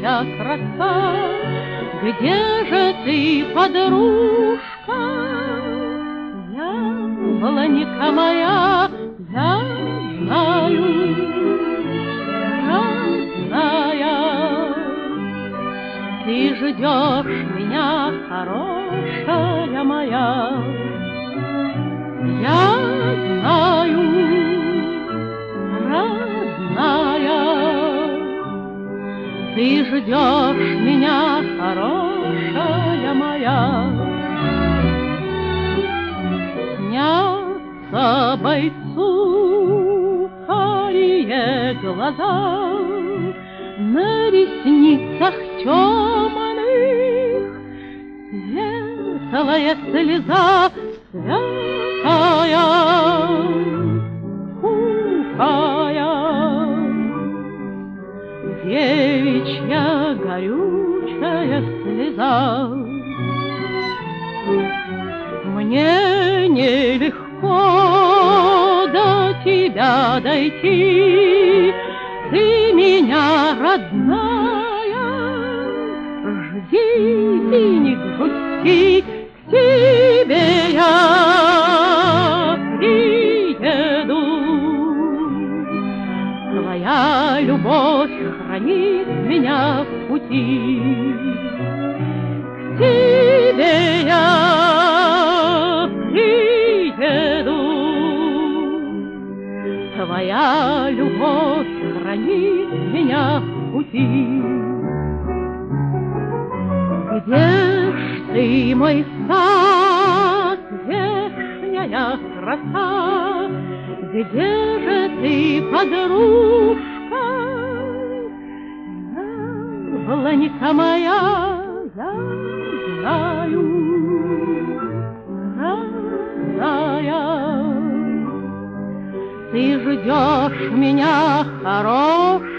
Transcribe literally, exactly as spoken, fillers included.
моя краса, где же ты, подружка? Яблонька моя, я знаю, родная, ты ждешь меня, хорошая моя. Я знаю, родная, ты ждешь меня, хорошая моя. Снятся бойцу карие глаза, на ресницах темных светлая слеза святая, кухая, девичья горючая слеза. Мне нелегко до тебя дойти, ты меня, родная, жди и не грусти, к тебе я приеду. Твоя любовь хранит меня в пути, к тебе я приеду. Твоя любовь хранит меня в пути. Где ж ты, мой сад, вешняя краса? Где же ты, подружка? Яблонька моя, я знаю, родная, ты ждешь меня, хорошая.